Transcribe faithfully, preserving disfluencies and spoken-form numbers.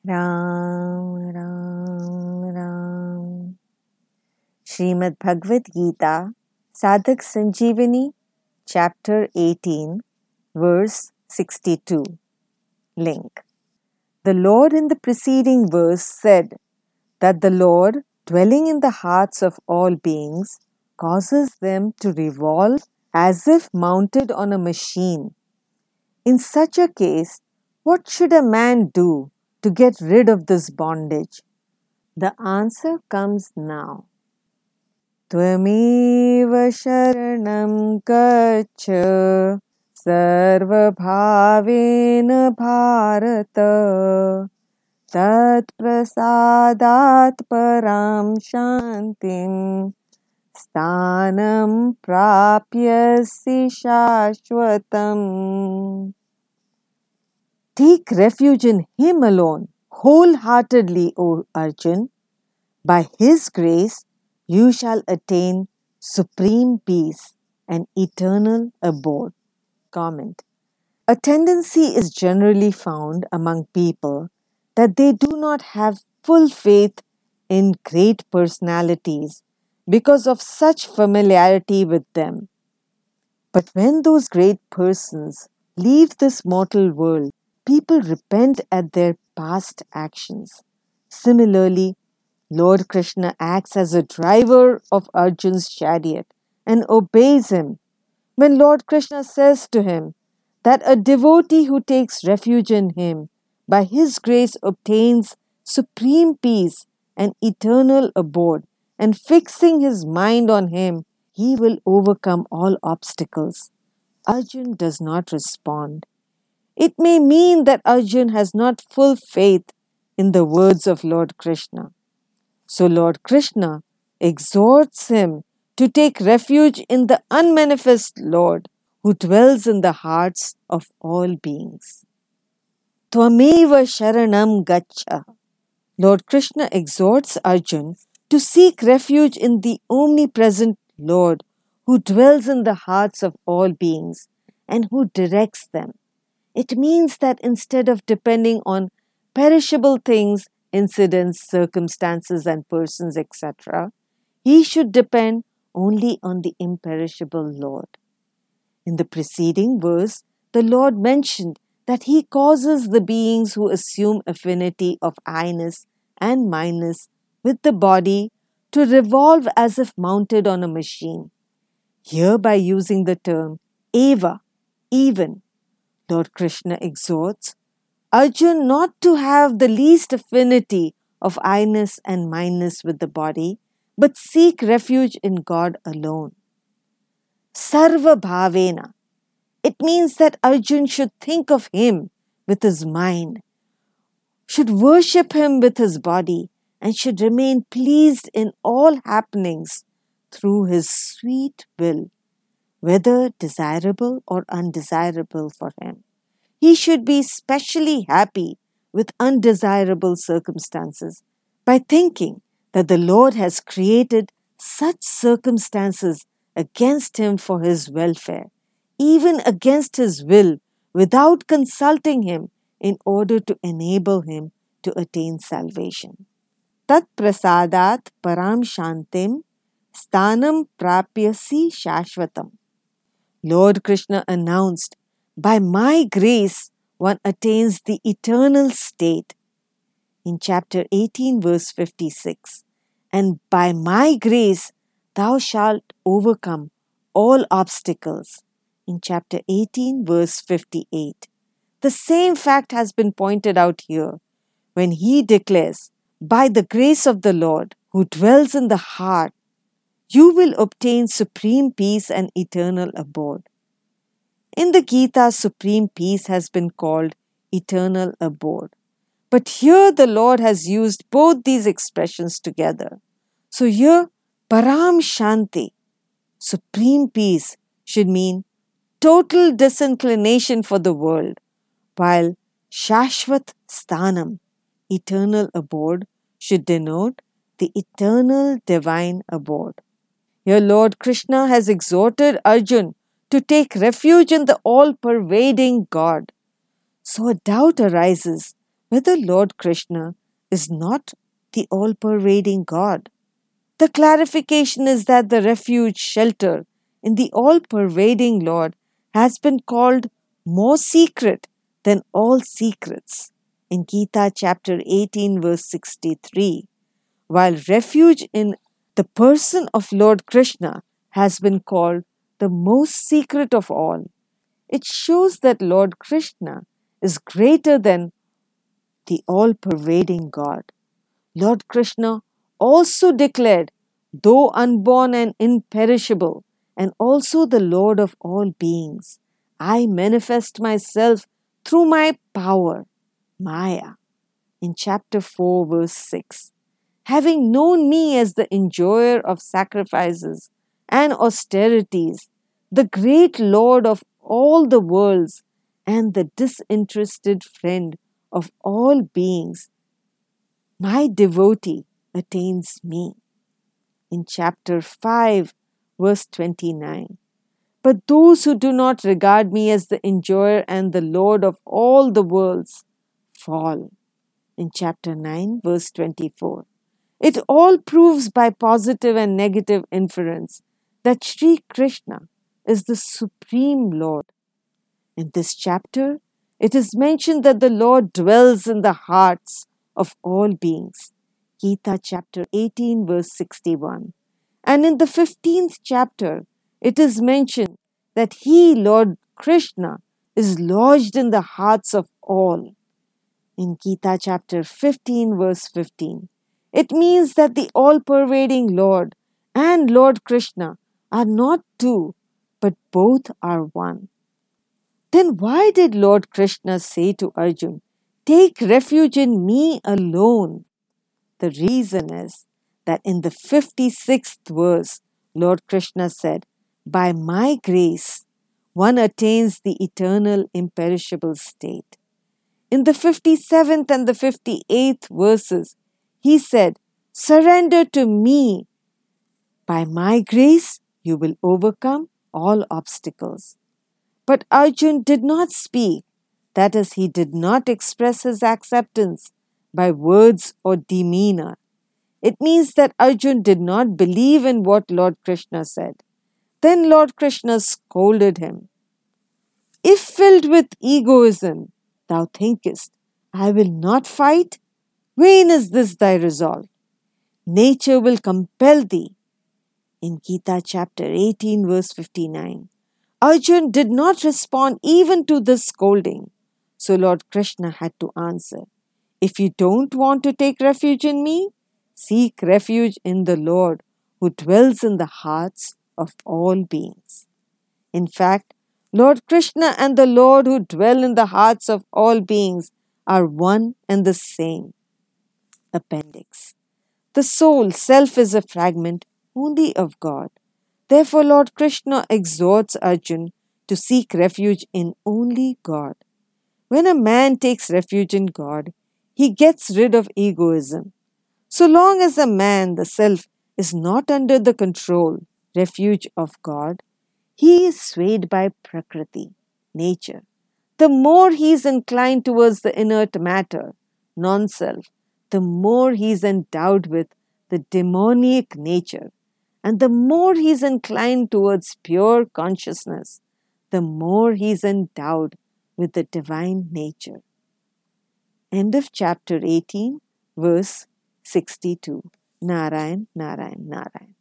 Ram, Ram, Ram. Srimad Bhagavad Gita, Sadhak Sanjeevani, Chapter eighteen, Verse sixty-two. Link. The Lord in the preceding verse said that the Lord, dwelling in the hearts of all beings, causes them to revolve as if mounted on a machine. In such a case, what should a man do to get rid of this bondage? The answer comes now. Tvameva sharanam gaccha sarvabhavena bharata tat prasadat param shantim sthanam prapyasi shashvatam. Take refuge in Him alone, wholeheartedly, O Arjun. By His grace, you shall attain supreme peace and eternal abode. Comment. A tendency is generally found among people that they do not have full faith in great personalities because of such familiarity with them. But when those great persons leave this mortal world, people repent at their past actions. Similarly, Lord Krishna acts as a driver of Arjun's chariot and obeys him. When Lord Krishna says to him that a devotee who takes refuge in him by his grace obtains supreme peace and eternal abode, and fixing his mind on him, he will overcome all obstacles, Arjun does not respond. It may mean that Arjun has not full faith in the words of Lord Krishna. So Lord Krishna exhorts him to take refuge in the unmanifest Lord who dwells in the hearts of all beings. Tvameva sharanam gaccha. Lord Krishna exhorts Arjun to seek refuge in the omnipresent Lord who dwells in the hearts of all beings and who directs them. It means that instead of depending on perishable things, incidents, circumstances, and persons, et cetera, he should depend only on the imperishable Lord. In the preceding verse, the Lord mentioned that He causes the beings who assume affinity of I-ness and mine-ness with the body to revolve as if mounted on a machine. Here, by using the term eva, even, Lord Krishna exhorts Arjun not to have the least affinity of I-ness and mine-ness with the body, but seek refuge in God alone. Sarva bhavena. It means that Arjun should think of Him with his mind, should worship Him with his body, and should remain pleased in all happenings through his sweet will, whether desirable or undesirable for him. He should be specially happy with undesirable circumstances by thinking that the Lord has created such circumstances against him for his welfare, even against his will, without consulting him in order to enable him to attain salvation. Tat prasadat param shantim sthanam prapyasi shashvatam. Lord Krishna announced, by my grace one attains the eternal state in chapter eighteen verse fifty-six, and by my grace thou shalt overcome all obstacles in chapter eighteen verse fifty-eight. The same fact has been pointed out here when he declares, by the grace of the Lord who dwells in the heart, you will obtain supreme peace and eternal abode. In the Gita, supreme peace has been called eternal abode. But here the Lord has used both these expressions together. So here, param shanti, supreme peace, should mean total disinclination for the world, while shashvat sthanam, eternal abode, should denote the eternal divine abode. Here Lord Krishna has exhorted Arjun to take refuge in the all-pervading God. So a doubt arises whether Lord Krishna is not the all-pervading God. The clarification is that the refuge, shelter in the all-pervading Lord has been called more secret than all secrets in Gita chapter eighteen verse sixty-three, while refuge in the person of Lord Krishna has been called the most secret of all. It shows that Lord Krishna is greater than the all-pervading God. Lord Krishna also declared, though unborn and imperishable, and also the Lord of all beings, I manifest myself through my power, Maya, in chapter four, verse six. Having known me as the enjoyer of sacrifices and austerities, the great Lord of all the worlds, and the disinterested friend of all beings, my devotee attains me. In chapter five, verse twenty-nine. But those who do not regard me as the enjoyer and the Lord of all the worlds fall. In chapter nine, verse twenty-four. It all proves by positive and negative inference that Sri Krishna is the Supreme Lord. In this chapter, it is mentioned that the Lord dwells in the hearts of all beings. Gita chapter eighteen, verse sixty-one. And in the fifteenth chapter, it is mentioned that He, Lord Krishna, is lodged in the hearts of all. In Gita chapter fifteen, verse fifteen. It means that the all-pervading Lord and Lord Krishna are not two, but both are one. Then why did Lord Krishna say to Arjun, "Take refuge in me alone"? The reason is that in the fifty-sixth verse, Lord Krishna said, "By my grace, one attains the eternal imperishable state." In the fifty-seventh and the fifty-eighth verses, he said, "Surrender to me. By my grace, you will overcome all obstacles." But Arjun did not speak, that is, he did not express his acceptance by words or demeanor. It means that Arjun did not believe in what Lord Krishna said. Then Lord Krishna scolded him. "If filled with egoism, thou thinkest, I will not fight? Vain is this thy resolve. Nature will compel thee." In Gita chapter eighteen, verse fifty-nine. Arjun did not respond even to this scolding. So Lord Krishna had to answer, "If you don't want to take refuge in me, seek refuge in the Lord who dwells in the hearts of all beings." In fact, Lord Krishna and the Lord who dwell in the hearts of all beings are one and the same. Appendix. The soul, self, is a fragment only of God. Therefore, Lord Krishna exhorts Arjun to seek refuge in only God. When a man takes refuge in God, he gets rid of egoism. So long as a man, the self, is not under the control, refuge of God, he is swayed by Prakriti, nature. The more he is inclined towards the inert matter, non-self, the more he is endowed with the demoniac nature. And the more he is inclined towards pure consciousness, the more he is endowed with the divine nature. End of chapter eighteen, verse sixty-two. Narayan, Narayan, Narayan.